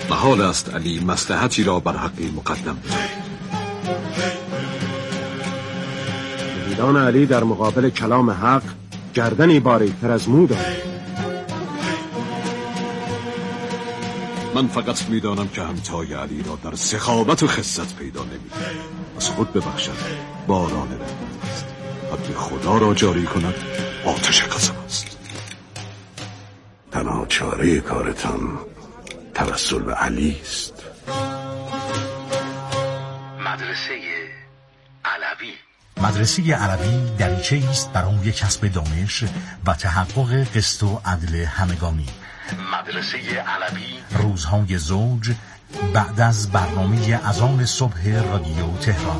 محال است علی مصلحتی را بر حقی مقدم بدهد. شهیدان علی در مقابل کلام حق گردنی باریک‌تر از مو دارند. من فقط میدانم که همتای علی را در سخاوت و خست پیدا نمی‌کنم. از خود ببخشد باران رحمت است. حد خدا را جاری کند آتش قسم است. تنها چاره کارتان توسل به علی است. مدرسه علوی دریچه است برای کسب دانش و تحقق قسط و عدل همگانی. مدرسه علوی روزهای زوج بعد از برنامه اذان صبح رادیو تهران.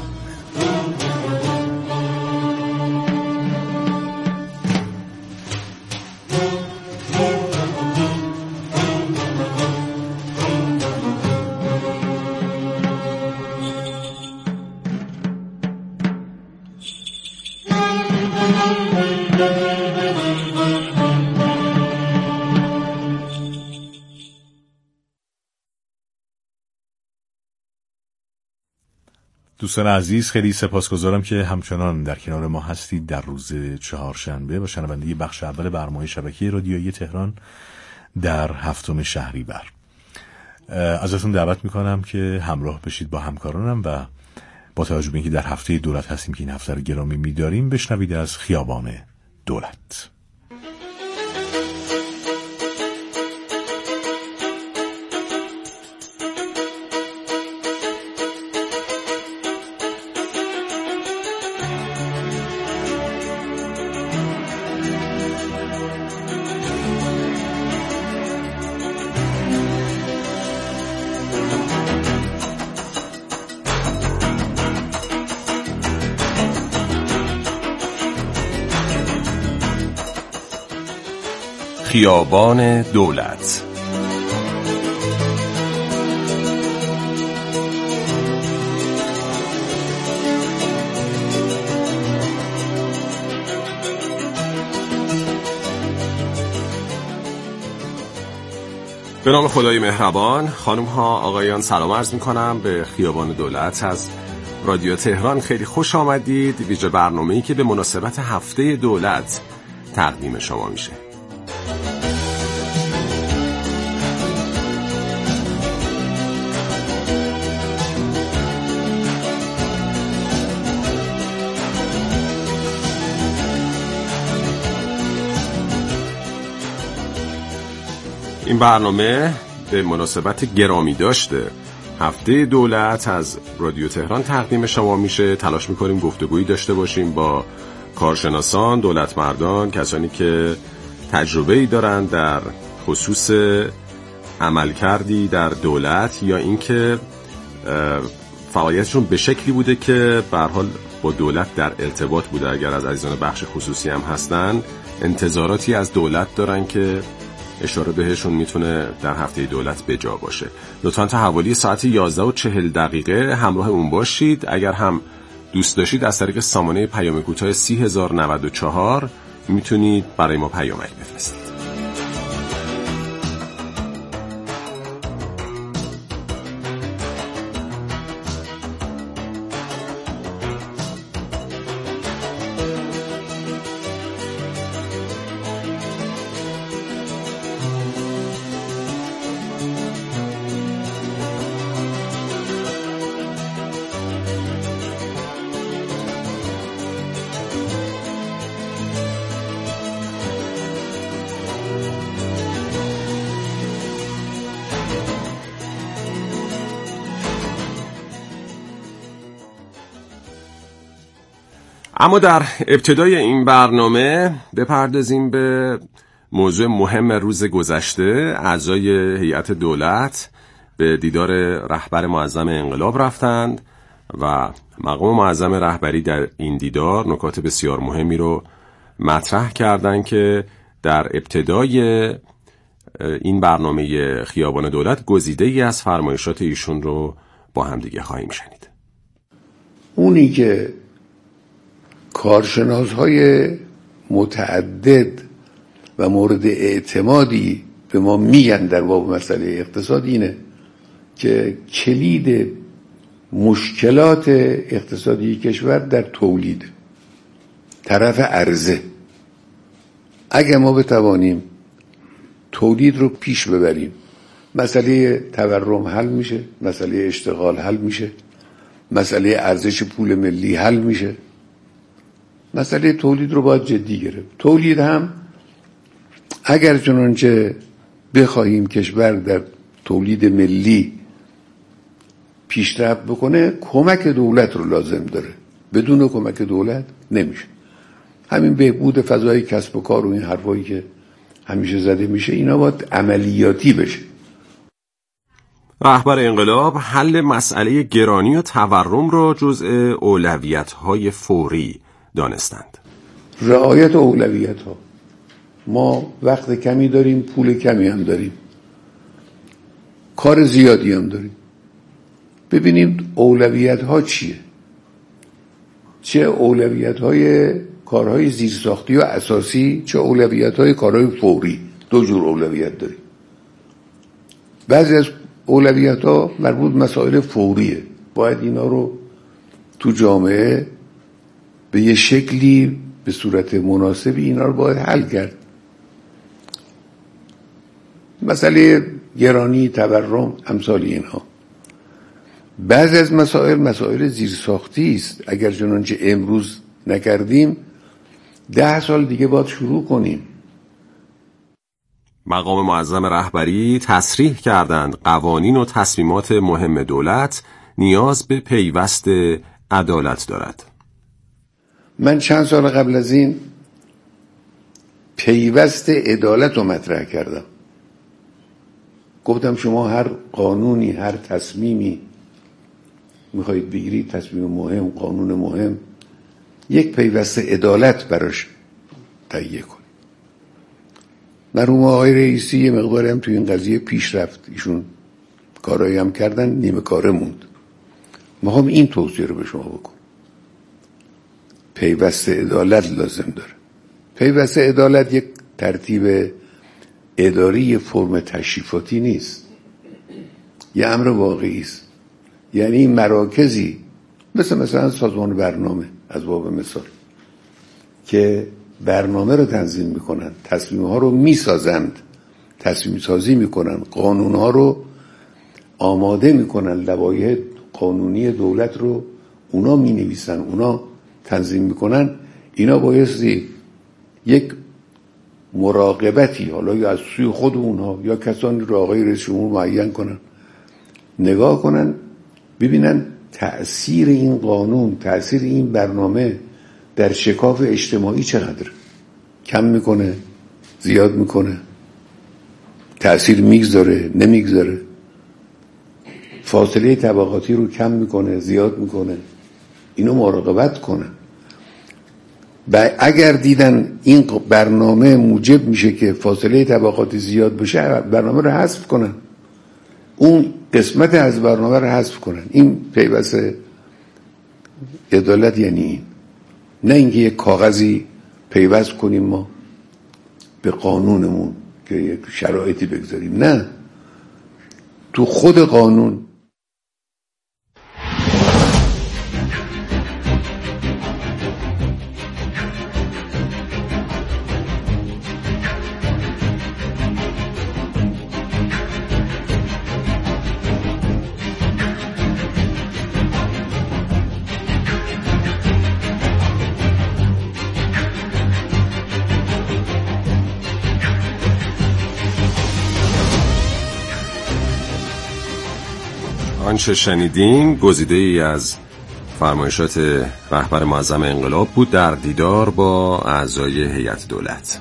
دوستان عزیز، خیلی سپاسگزارم که همچنان در کنار ما هستید در روز چهارشنبه و شنونده بخش اول برنامه شبکه رادیویی تهران در 7 شهریور. ازتون دعوت میکنم که همراه بشید با همکارانم و با توجه به اینکه در هفته دولت هستیم که این هفته رو گرامی می‌داریم، بشنوید از خیابان دولت. خیابان دولت. به نام خدای مهربان. خانم ها آقایان سلام عرض می کنم به خیابان دولت از رادیو تهران. خیلی خوش آمدید. ویژه برنامه‌ای که به مناسبت هفته دولت تقدیم شما میشه. این برنامه به مناسبت گرامی داشته هفته دولت از رادیو تهران تقدیم شما میشه. تلاش میکنیم گفتگویی داشته باشیم با کارشناسان، دولتمردان، کسانی که تجربه‌ای دارن در خصوص عملکردی در دولت یا اینکه فعالیتشون به شکلی بوده که به هر حال با دولت در ارتباط بوده. اگر از عزیزان بخش خصوصی هم هستن، انتظاراتی از دولت دارن که اشاره بهشون میتونه در هفته دولت به جا باشه. لطفاً تا حوالی ساعت 11:40 همراه اون باشید. اگر هم دوست داشتید از طریق سامانه پیام کوتاه 3094 میتونید برای ما پیامک بفرستید. اما در ابتدای این برنامه بپردازیم به موضوع مهم روز گذشته. اعضای هیئت دولت به دیدار رهبر معظم انقلاب رفتند و مقام معظم رهبری در این دیدار نکات بسیار مهمی رو مطرح کردند که در ابتدای این برنامه خیابان دولت گزیده‌ای از فرمایشات ایشون رو با هم دیگه خواهیم شنید. اونی که کارشناس‌های متعدد و مورد اعتمادی به ما میگن در باب مسئله اقتصاد اینه که کلید مشکلات اقتصادی کشور در تولید، طرف عرضه. اگر ما بتوانیم تولید رو پیش ببریم، مسئله تورم حل میشه، مسئله اشتغال حل میشه، مسئله ارزش پول ملی حل میشه. مسئله تولید رو باید جدی گرفت. تولید هم اگر چنانچه بخواهیم کشور در تولید ملی پیشرفت بکنه، کمک دولت رو لازم داره. بدون کمک دولت نمیشه. همین بهبود فضای کسب و کار و این حرفایی که همیشه زده میشه، اینا باید عملیاتی بشه. رهبر انقلاب حل مسئله گرانی و تورم را جزء اولویت‌های فوری دانستند. رعایت اولویت‌ها. ما وقت کمی داریم، پول کمی هم داریم، کار زیادی هم داریم. ببینیم اولویت‌ها چیه. چه اولویت‌های کارهای زیرساختی و اساسی، چه اولویت‌های کارهای فوری. دو جور اولویت داریم. بعضی از اولویت‌ها مربوط مسائل فوریه. باید اینا رو تو جامعه به یه شکلی به صورت مناسبی اینا رو باید حل کرد. مسئله گرانی، تورم، امثال اینها. بعضی از مسائل زیرساختی است. اگر چنانچه امروز نکردیم 10 سال دیگه باید شروع کنیم. مقام معظم رهبری تصریح کردند قوانین و تصمیمات مهم دولت نیاز به پیوست عدالت دارد. من چند سال قبل از این پیوست عدالت رو مطرح کردم. گفتم شما هر قانونی، هر تصمیمی میخواید بگیرید، تصمیم مهم، قانون مهم، یک پیوست عدالت براش تهیه کنید. مرحوم آقای رئیسی یه مقداری هم توی این قضیه پیش رفت. ایشون کارایی هم کردن، نیمه کاره موند. ما هم این توصیه رو به شما بکن. پیوست عدالت لازم داره. پیوست عدالت یک ترتیب اداری فرم تشریفاتی نیست، یه امر واقعی است. یعنی مراکزی مثلا سازمان برنامه، از باب مثال، که برنامه رو تنظیم میکنن، تصمیم ها رو میسازند، تصمیم سازی میکنن، قانون ها رو آماده میکنن، لوایح قانونی دولت رو اونا مینویسن، اونا تنظیم میکنن. اینا بایستی یک مراقبتی، حالا یا از سوی خود اونها یا کسانی رو آقای رئیس جمهور معین کنن، نگاه کنن ببینن تأثیر این قانون، تأثیر این برنامه در شکاف اجتماعی چقدر، کم میکنه، زیاد میکنه، تأثیر میگذاره، نمیگذاره، فاصله طبقاتی رو کم میکنه، زیاد میکنه. اینو مراقبت کنن. و اگر دیدن این برنامه موجب میشه که فاصله طبقاتی زیاد بشه، برنامه رو حذف کنن، اون قسمت از برنامه رو حذف کنن. این پیوست عدالت یعنی این، نه اینکه یک کاغذی پیوست کنیم ما به قانونمون که یک شرایطی بگذاریم. نه، تو خود قانون. آنچه شنیدین گزیده ای از فرمایشات رهبر معظم انقلاب بود در دیدار با اعضای هیئت دولت.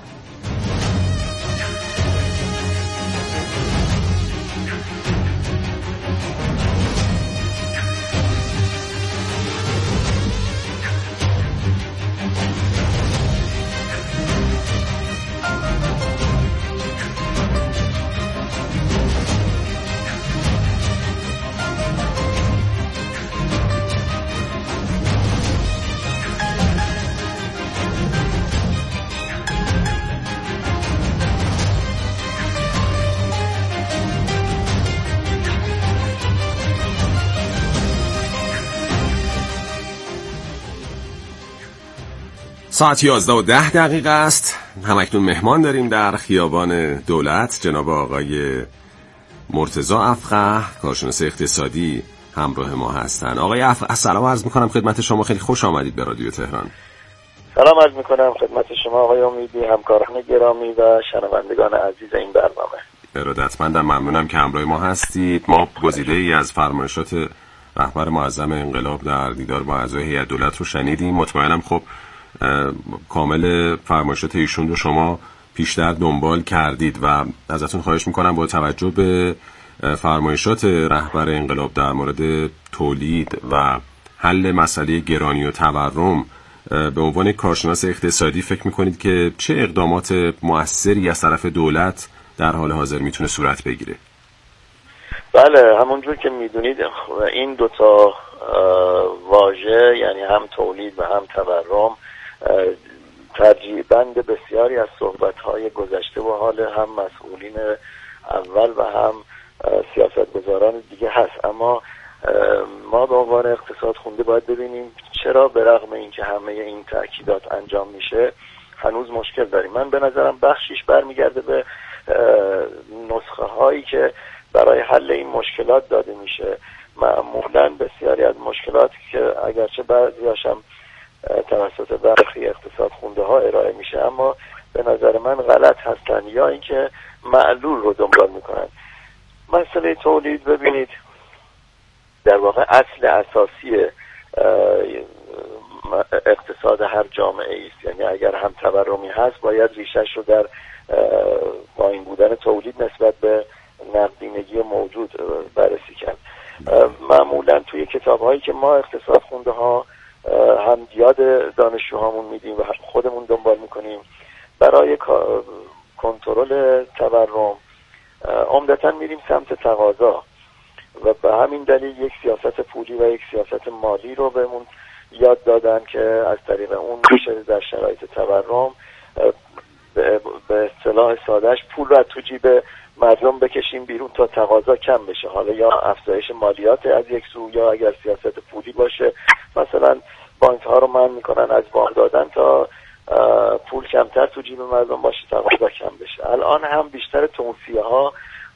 ساعت 11:10 است. همکنون مهمان داریم در خیابان دولت، جناب آقای مرتضی افقه، کارشناس اقتصادی همراه ما هستن. آقای افقه سلام عرض میکنم خدمت شما، خیلی خوش آمدید به رادیو تهران. سلام عرض میکنم خدمت شما آقای امیدی، همکاران گرامی و شنوندگان عزیز این برنامه. ارادتمندم، ممنونم که همراه ما هستید. ما گزیده‌ای از فرمایشات رهبر معظم انقلاب در دیدار با اعضای هیئت دولت رو شنیدیم. مطمئنم خب کامل فرمایشات ایشون رو شما پیشتر دنبال کردید و ازتون خواهش میکنم با توجه به فرمایشات رهبر انقلاب در مورد تولید و حل مسئله گرانی و تورم، به عنوان کارشناس اقتصادی فکر میکنید که چه اقدامات مؤثری از طرف دولت در حال حاضر میتونه صورت بگیره؟ بله، همونجور که میدونید این دوتا واژه، یعنی هم تولید و هم تورم، ترجیح بند بسیاری از صحبت‌های گذشته و حال هم مسئولین اول و هم سیاستگزاران دیگه هست. اما ما به عنوان اقتصاد خونده باید ببینیم چرا به رغم اینکه همه این تأکیدات انجام میشه هنوز مشکل داریم. من به نظرم بخشیش برمیگرده به نسخه هایی که برای حل این مشکلات داده میشه. معمولاً بسیاری از مشکلات که اگرچه بعضی‌هاش هم توسط برخی اقتصاد خونده ها ارائه میشه، اما به نظر من غلط هستن یا اینکه معلول رو دنبال میکنن. مسئله تولید ببینید در واقع اصل اساسی اقتصاد هر جامعه است. یعنی اگر هم تورمی هست باید ریشش رو در پایین بودن تولید نسبت به نقدینگی موجود بررسی کرد. معمولا توی کتاب هایی که ما اقتصاد خونده ها هم یاد دانشجوهامون میدیم و خودمون دنبال میکنیم برای کنترل تورم، عمدتاً میریم سمت تقاضا و به همین دلیل یک سیاست پولی و یک سیاست مالی رو بهمون یاد دادن که از طریق اون میشه در شرایط تورم به اصطلاح سادهش پول رو تو جیب مردم بکشیم بیرون تا تقاضا کم بشه. حالا یا افزایش مالیات از یک سو، یا اگر سیاست پولی باشه مثلا بانک ها رو منع میکنن از وام دادن تا پول کمتر تو جیب مردم باشه، تقاضا کم بشه. الان هم بیشتر توصیه ها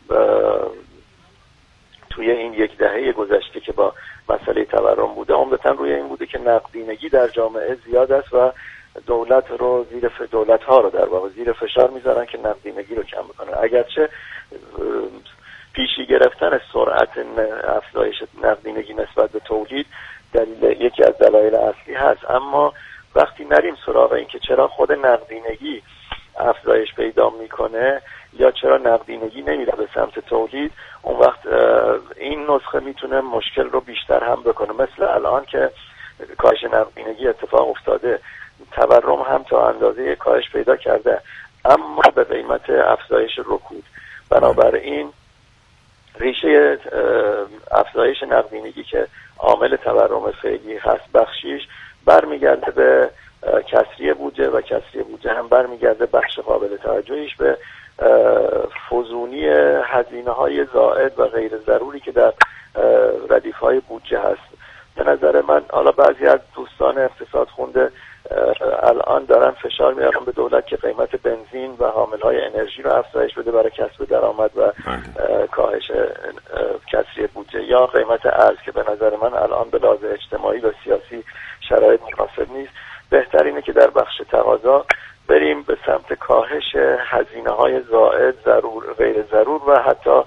توی این یک دهه گذشته که با مسئله تورم بوده عمدتاً روی این بوده که نقدینگی در جامعه زیاد است و دولت ها رو در واقع زیر فشار میذارن که نقدینگی رو کم بکنن. اگرچه پیشی گرفتن سرعت افزایش نقدینگی نسبت به تولید یکی از دلایل اصلی هست، اما وقتی نریم سراغ این که چرا خود نقدینگی افزایش پیدا میکنه یا چرا نقدینگی نمیره به سمت تولید، اون وقت این نسخه میتونه مشکل رو بیشتر هم بکنه. مثل الان که کاهش نقدینگی اتفاق افتاده، تورم هم تا اندازه کاهش پیدا کرده اما به قیمت افزایش رکود. بنابراین ریشه افزایش نقدینگی که عامل تورم فعلی هست بخشیش برمیگرده به کسری بودجه و کسری بودجه هم برمیگرده بخش قابل توجهیش به فزونی هزینه‌های زائد و غیر ضروری که در ردیف‌های بودجه هست. به نظر من حالا بعضی از دوستان اقتصاد خونده الان دارن فشار میارن به دولت که قیمت بنزین و حامل‌های انرژی رو افزایش بده برای کسب درآمد و کاهش کسری بودجه، یا قیمت ارز که به نظر من الان به لحاظ اجتماعی و سیاسی شرایط مناسب نیست. بهتر اینه که در بخش تقاضا بریم به سمت کاهش هزینه‌های زائد، ضرور، غیر ضرور و حتی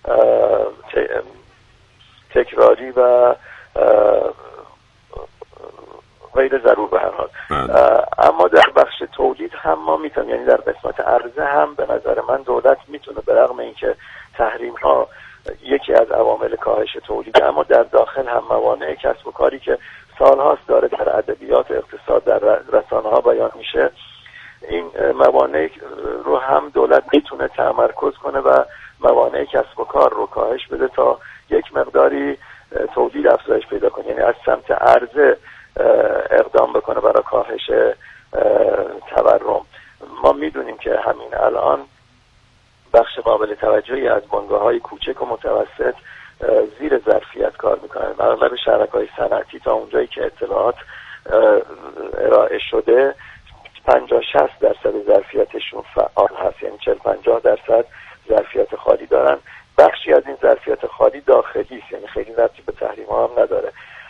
تکراری و غیر ضرور به هر حال. اما در بخش تولید هم ما میتونیم، یعنی در قسمت عرضه هم به نظر من دولت میتونه به رغم اینکه تحریم ها یکی از عوامل کاهش تولید، اما در داخل هم موانع کسب و کاری که سالهاست داره در ادبیات اقتصاد در رسانه ها بیان میشه، این موانع رو هم دولت میتونه تمرکز کنه و موانع کسب و کار رو کاهش بده تا یک مقداری تولید افزایش پیدا کنه، یعنی از سمت عرضه اقدام بکنه برای کاهش تورم. ما میدونیم که همین الان بخش قابل توجهی از بنگاه‌های کوچک و متوسط زیر ظرفیت کار میکنن. اغلب شرکای صنعتی تا اونجایی که اطلاعات ارائه شده 60% ظرفیتشون فعال هست، یعنی 40-50% ظرفیت خالی دارن. بخشی از این ظرفیت خالی داخلی است، یعنی خیلی ربطی به تحریم ها هم نداره.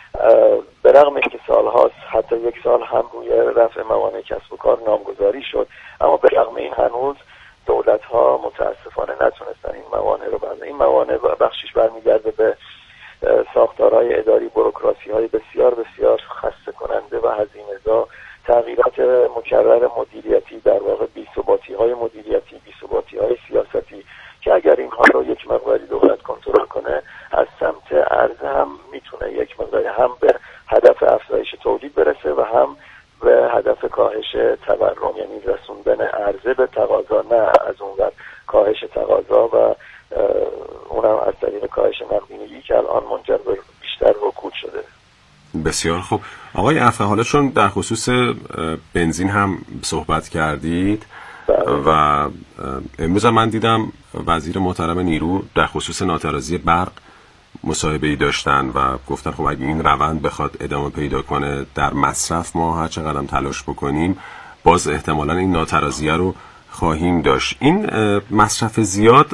به رغم اینکه سالهاست، حتی یک سال هم روی رفع موانع کسب و کار نامگذاری شد، اما به رغم این هنوز دولت ها متاسفانه نتونستن این موانع رو بردارن. این موانع بخشش برمیگرده به ساختارهای اداری، بوروکراسی های بسیار بسیار خسته کننده و هزینه‌زا، تغییرات مکرر مدیریتی، در واقع بی‌ثباتی های مدیریتی، بی‌ثباتی های سیاستی که اگر اینها رو یک مقداری دولت کنترل کنه، از سمت عرضه هم میتونه یک مقداری هم به هدف افزایش تولید برسه و هم به هدف کاهش تورم، یعنی رسوندن عرضه به تقاضا، نه از اون ور کاهش تقاضا و اونم از طریق کاهش نقدینگی که الان منجر به بیشتر رکود شده. بسیار خوب. آقای افقه، حالا چون در خصوص بنزین هم صحبت کردید و امروز من دیدم وزیر محترم نیرو در خصوص ناترازی برق مصاحبه‌ای داشتن و گفتن خب اگه این روند بخواد ادامه پیدا کنه در مصرف، ما هر چقدر هم تلاش بکنیم باز احتمالاً این ناترازیه رو خواهیم داشت. این مصرف زیاد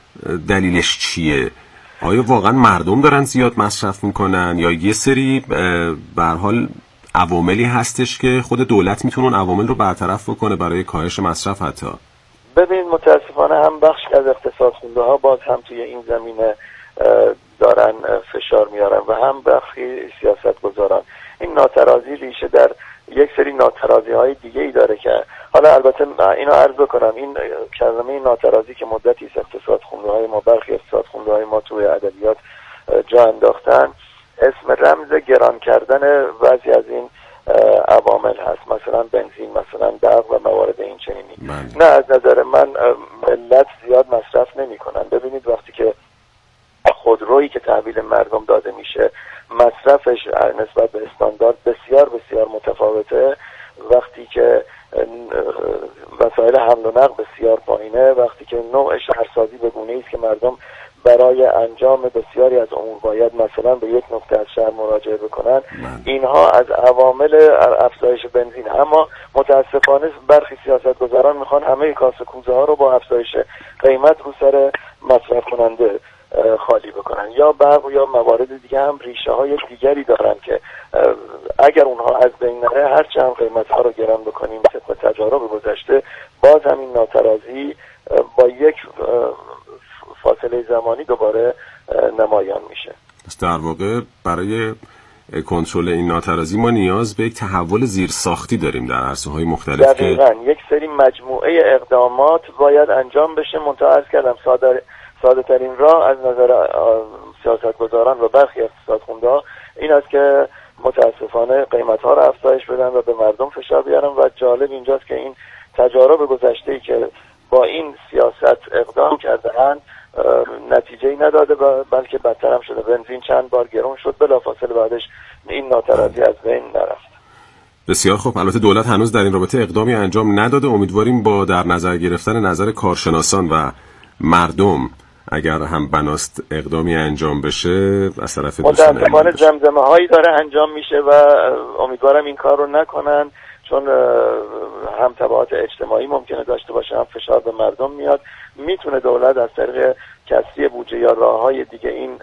دلیلش چیه؟ آیا واقعا مردم دارن زیاد مصرف میکنن یا یه سری به هر حال عواملی هستش که خود دولت میتونه عوامل رو برطرف بکنه برای کاهش مصرف؟ حتی ببین، متاسفانه هم بخشی از اقتصاد خونده ها باز هم توی این زمینه دارن فشار میارن و هم بخشی سیاست گذارن. این ناترازی ریشه در یک سری ناترازی های دیگه ای داره که حالا البته اینو عرض بکنم، این کلمه ناترازی که مدتی است اقتصاد خونده های ما، برخی اقتصاد خونده های ما توی ادبیات جا انداختن، اسم رمز گران کردن بعضی از این عوامل هست، مثلا بنزین، مثلا برق و موارد این چنینی. نه، از نظر من ملت زیاد مصرف نمی کنن. ببینید وقتی که خودرویی که تحویل مردم داده میشه مصرفش نسبت به استاندارد بسیار بسیار متفاوته، وقتی که وسایل حمل و نقل بسیار پایینه، وقتی که نوع شهرسازی به گونه‌ای است که مردم برای انجام بسیاری از امور باید مثلا به یک نقطه از شهر مراجعه بکنن، اینها از عوامل افزایش بنزین. اما متاسفانه برخی سیاستگزاران میخوان همه کاسه کوزه ها رو با افزایش قیمت رو سر مصرف کننده خالی بکنن. یا برق یا موارد دیگه هم ریشه های دیگری دارن که اگر اونها از بین نره، هر چند قیمت ها رو گران بکنیم طبق تجارب گذشته، باز همین ناترازی با یک فاصله زمانی دوباره نمایان میشه. در واقع برای کنترل این ناترازی ما نیاز به یک تحول زیرساختی داریم در عرصه‌های مختلف. دقیقاً یک سری مجموعه اقدامات باید انجام بشه. منتها عرض کردم ساده ترین راه از نظر سیاستگزاران و برخی اقتصاد خونده‌ها این است که متاسفانه قیمت ها رو افزایش بدن و به مردم فشار بیارن. و جالب اینجاست که این تجارب گذشته‌ای که با این سیاست اقدام کرده‌اند نتیجه‌ای نداده بلکه بدتر هم شده. بنزین چند بار گرون شد، بلافاصله بعدش این ناترازی از بین نرفت. بسیار خوب. البته دولت هنوز در این رابطه اقدامی انجام نداده. امیدواریم با در نظر گرفتن نظر کارشناسان و مردم اگر هم بناست اقدامی انجام بشه از طرف دوستان. متاسفانه زمزمه هایی داره انجام میشه و امیدوارم این کار رو نکنن، چون هم تبعات اجتماعی ممکنه داشته باشه، هم فشار به مردم میاد. میتونه دولت از طریق کسری بودجه یا راههای دیگه این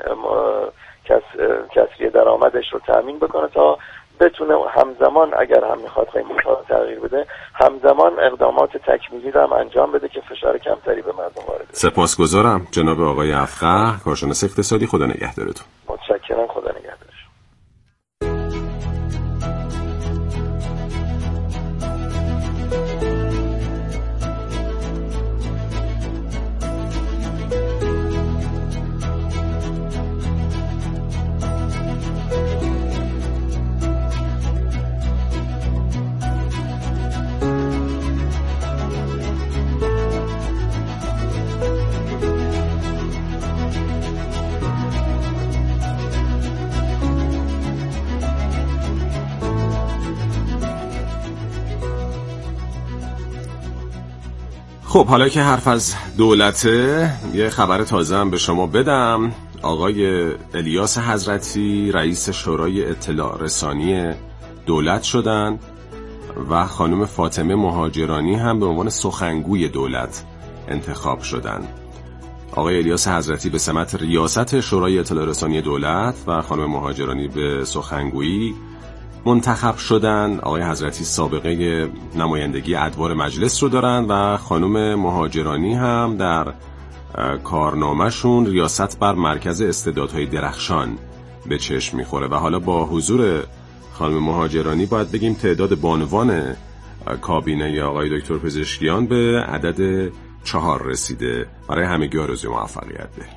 کسری درآمدش رو تامین بکنه تا بتونه همزمان اگر هم میخواد قیمت‌ها رو تغییر بده، همزمان اقدامات تکمیلی رو هم انجام بده که فشار کمتری به مردم وارد بشه. سپاسگزارم جناب آقای افقه، کارشناس اقتصادی. خدا نگهدارتون. متشکرم. خدا نگهدار. خب حالا که حرف از دولته، یه خبر تازه هم به شما بدم. آقای الیاس حضرتی رئیس شورای اطلاع رسانی دولت شدن و خانم فاطمه مهاجرانی هم به عنوان سخنگوی دولت انتخاب شدند. آقای الیاس حضرتی به سمت ریاست شورای اطلاع رسانی دولت و خانم مهاجرانی به سخنگویی منتخب شدن. آقای حضرتی سابقه نمایندگی ادوار مجلس رو دارن و خانم مهاجرانی هم در کارنامه‌شون ریاست بر مرکز استعدادهای درخشان به چشم میخوره و حالا با حضور خانم مهاجرانی باید بگیم تعداد بانوان کابینه آقای دکتر پزشکیان به عدد 4 رسیده. برای همگی آرزوی موفقیت ده.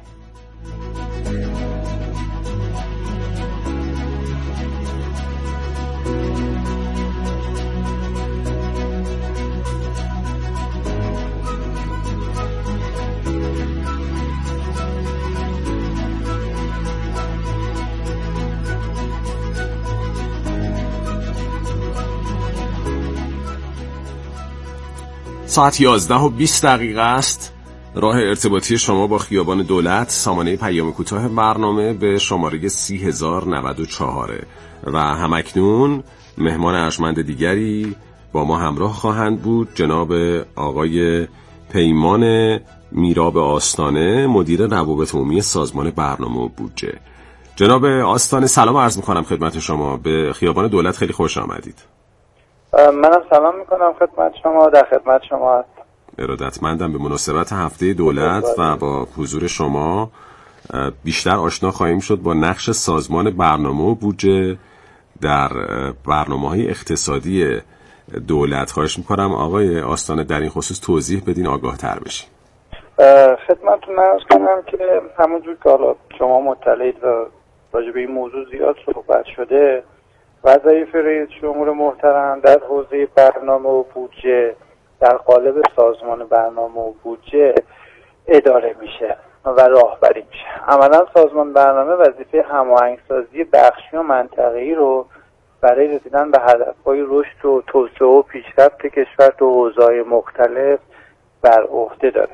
ساعت 11:20 است. راه ارتباطی شما با خیابان دولت، سامانه پیام کوتاه برنامه به شماره 30094 و همکنون مهمان ارجمند دیگری با ما همراه خواهند بود، جناب آقای پیمان میراب آستانه، مدیر روابط عمومی سازمان برنامه و بودجه. جناب آستانه سلام عرض میکنم خدمت شما. به خیابان دولت خیلی خوش آمدید. منم سلام میکنم خدمت شما، در خدمت شما هستم. ارادتمندم. به مناسبت هفته دولت و با حضور شما بیشتر آشنا خواهیم شد با نقش سازمان برنامه و بودجه در برنامه‌های اقتصادی دولت. خواهش میکنم آقای آستانه در این خصوص توضیح بدین، آگاه تر بشین. خدمتتون عرض کنم که همونجور که حالا شما مطلعید و راجع به این موضوع زیاد صحبت شده، وظایف رئیس جمهور محترم در حوزه برنامه و بودجه در قالب سازمان برنامه و بودجه اداره میشه و راهبری میشه. عملا سازمان برنامه وظیفه هماهنگسازی بخشی و منطقه‌ای رو برای رسیدن به هدف‌های رشد و توسعه و پیشرفت کشور تو حوزه‌های مختلف بر عهده داره.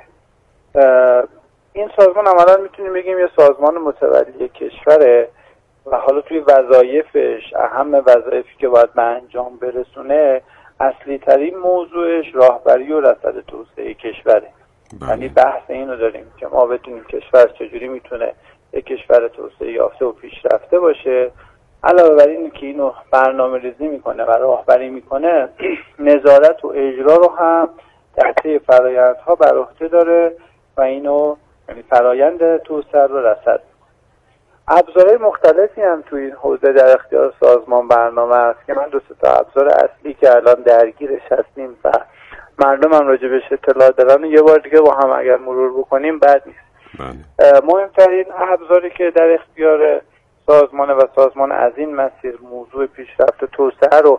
این سازمان عملا میتونیم بگیم یه سازمان متولی کشوره و حالا توی وظایفش، اهم وظایفی که باید به انجام برسونه، اصلی ترین موضوعش راهبری و رصد توسعه کشوره. یعنی بحث اینو داریم که ما بتونیم کشور چجوری میتونه یک کشور توسعه یافته و پیشرفته باشه. علاوه بر این که اینو برنامه ریزی میکنه و راهبری میکنه، نظارت و اجرا رو هم در طی فرآیندها بر عهده داره و اینو یعنی فرآیند توسعه رو رصد. ابزارهای مختلفی هم توی این حوزه در اختیار سازمان برنامه است که من 2 تا ابزار اصلی که الان درگیرش هستیم و مردم هم راجع بهش اطلاع دارن یه بار دیگه با هم اگر مرور بکنیم بد نیست. مهمترین ابزاری که در اختیار سازمان و سازمان از این مسیر موضوع پیشرفت و توسعه رو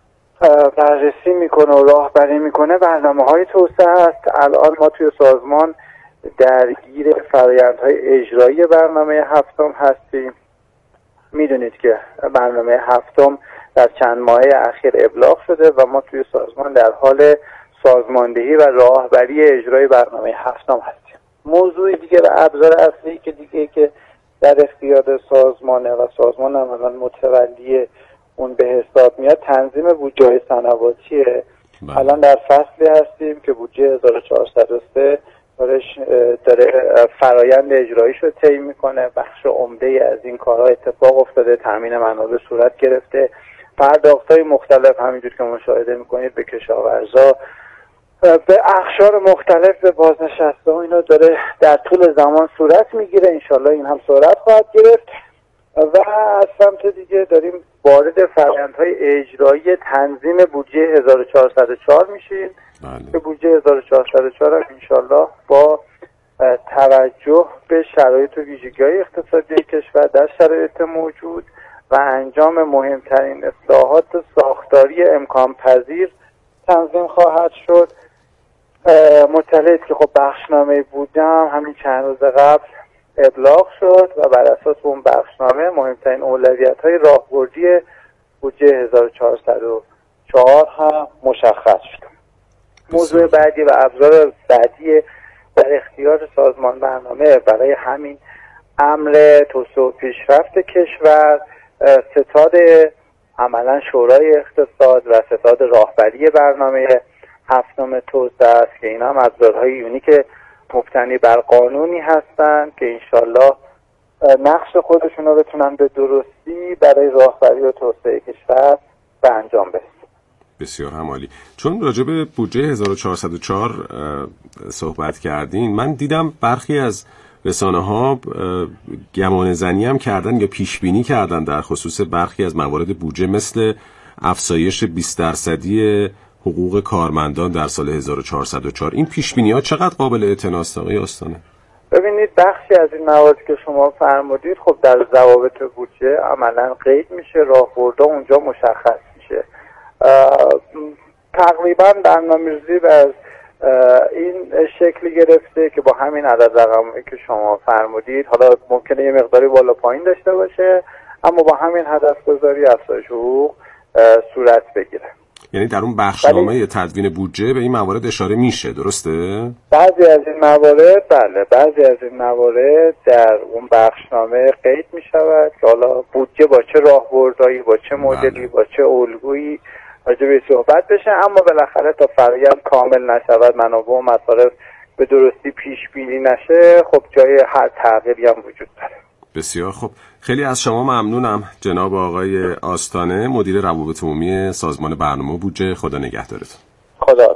بررسی میکنه و راهبری میکنه برنامه‌های توسعه است. الان ما توی سازمان درگیر فرآیندهای اجرایی برنامه هفتم هستیم. میدونید که برنامه هفتم در چند ماه اخیر ابلاغ شده و ما توی سازمان در حال سازماندهی و راهبری اجرای برنامه هفتم هستیم. موضوع دیگه و ابزار اصلی که دیگه که در اختیار سازمانه و سازمان عملاً متولی اون به حساب میاد تنظیم بودجه سنواتیه. الان در فصلی هستیم که بودجه 1403 داره فرایند اجراییش رو طی میکنه. بخش عمده از این کارها اتفاق افتاده، تامین منابع صورت گرفته، پرداخت‌های مختلف همینجور که مشاهده میکنید به کشاورزا، به اقشار مختلف، به بازنشسته و اینا داره در طول زمان صورت میگیره. انشالله این هم صورت خواهد گرفت و از سمت دیگه داریم وارد فرآیندهای اجرایی تنظیم بودجه 1404 میشیم که بودجه 1404 هم انشالله با توجه به شرایط و ویژگی‌های اقتصادی کشور در شرایط موجود و انجام مهمترین اصلاحات ساختاری امکان پذیر تنظیم خواهد شد. مطلعید که خب بخشنامه بودم همین چند روز قبل ابلاغ شد و بر اساس اون بخشنامه مهمترین اولویت‌های راهبردی بودجه 1404 هم مشخص شد. موضوع بعدی و ابزار بعدی در اختیار سازمان برنامه برای همین امر توسعه و پیشرفت کشور ستاد عملا شورای اقتصاد و ستاد راهبری برنامه 7 توسعه است که اینا هم ابزارهای یونیک مبتنی بر قانونی هستند که انشالله نقش خودشون رو بتونن به درستی برای راهبری و توسعه کشور به انجام برسونن. بسیار عالی. چون راجع به بودجه 1404 صحبت کردین، من دیدم برخی از رسانه‌ها گمان زنی هم کردن یا پیش بینی کردن در خصوص برخی از موارد بودجه مثل افزایش 20% حقوق کارمندان در سال 1404. این پیش بینی‌ها چقدر قابل اعتناست آقای آستانه؟ ببینید بخشی از این مواردی که شما فرمودید خب در ضوابط بودجه عملاً قید میشه، راهبردها اونجا مشخص میشه. تقریبا برنامه‌ریزی از این شکلی گرفته که با همین عدد رقمی که شما فرمودید، حالا ممکنه یه مقداری بالا پایین داشته باشه، اما با همین هدف گذاری افزایش حقوق صورت بگیره. یعنی در اون بخشنامه تدوین بودجه به این موارد اشاره میشه، درسته؟ بعضی از این موارد بله، بعضی از این موارد در اون بخشنامه قید میشود که حالا بودجه با چه راهبردهایی، با چه مدلی، با چه الگویی راجع به صحبت بشه، اما بالاخره تا فرآیند کامل نشود، منابع و مصارف به درستی پیش بینی نشه، خب جای هر تغییری هم وجود داره. بسیار خب، خیلی از شما ممنونم جناب آقای آستانه، مدیر روابط عمومی سازمان برنامه بودجه. خدا نگهدارتون. خدا.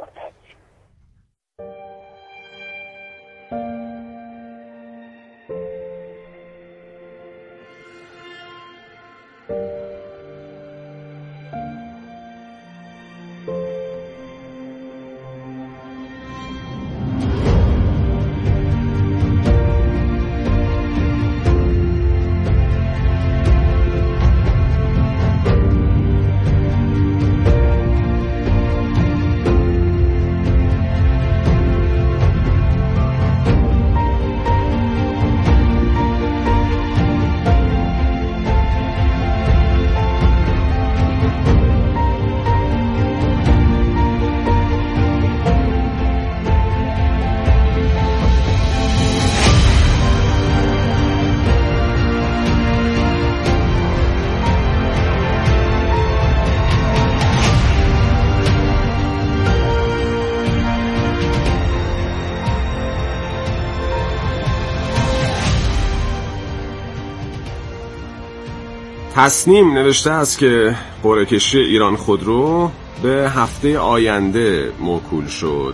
تصنیم نوشته است که قرعه کشی ایران خودرو به هفته آینده موکول شد.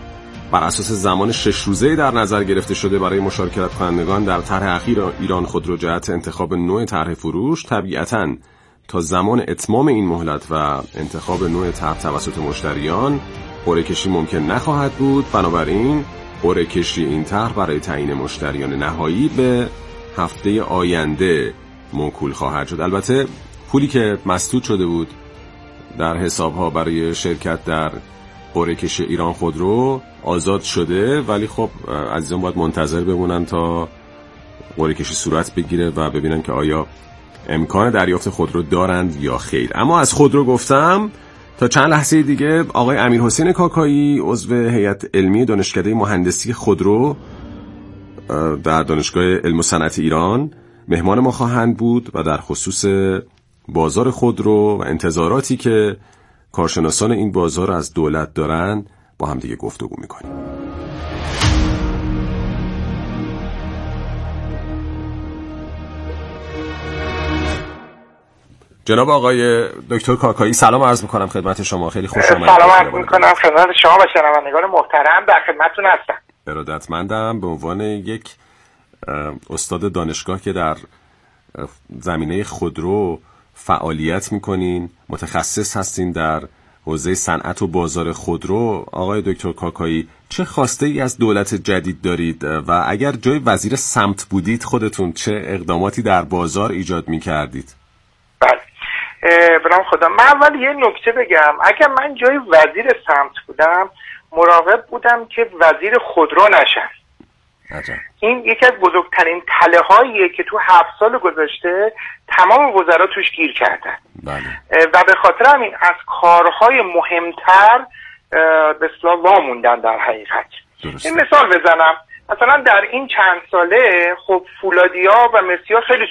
بر اساس زمان 6 روزه در نظر گرفته شده برای مشارکت کنندگان در طرح اخیر ایران خودرو جهت انتخاب نوع طرح فروش، طبیعتاً تا زمان اتمام این مهلت و انتخاب نوع طرح توسط مشتریان قرعه کشی ممکن نخواهد بود. بنابراین قرعه کشی این طرح برای تعیین مشتریان نهایی به هفته آینده موکول خواهد شد. البته پولی که مسدود شده بود در حساب‌ها برای شرکت در قرعه کشی ایران خودرو آزاد شده، ولی خب عزیزان باید منتظر بمونن تا قرعه کشی صورت بگیره و ببینن که آیا امکان دریافت خودرو دارند یا خیر. اما از خودرو گفتم، تا چند لحظه دیگه آقای امیرحسین کاکایی عضو هیئت علمی دانشکده مهندسی خودرو در دانشگاه علم و صنعت ایران مهمان ما خواهند بود و در خصوص بازار خودرو و انتظاراتی که کارشناسان این بازار از دولت دارن با هم دیگه گفتگو میکنیم. جناب آقای دکتر کاکایی، سلام عرض میکنم خدمت شما. خیلی خوش آمدید. سلام عرض میکنم خدمت شما و شنوندگان محترم. در خدمتتون هستم. ارادتمندم. به عنوان یک استاد دانشگاه که در زمینه خودرو فعالیت میکنین، متخصص هستین در حوزه صنعت و بازار خودرو، آقای دکتر کاکایی چه خواسته ای از دولت جدید دارید و اگر جای وزیر سمت بودید خودتون چه اقداماتی در بازار ایجاد میکردید؟ بله، برام خدا، من اول یه نکته بگم. اگر من جای وزیر سمت بودم مراقب بودم که وزیر خودرو نشم. این یکی از بزرگترین تله هاییه که تو 7 سال گذشته تمام وزرا توش گیر کردن. و به خاطر همین از کارهای مهمتر به اصطلاح واموندن در حقیقت. این مثال بزنم، مثلا در این چند ساله خب فولادیا و مسیا خیلی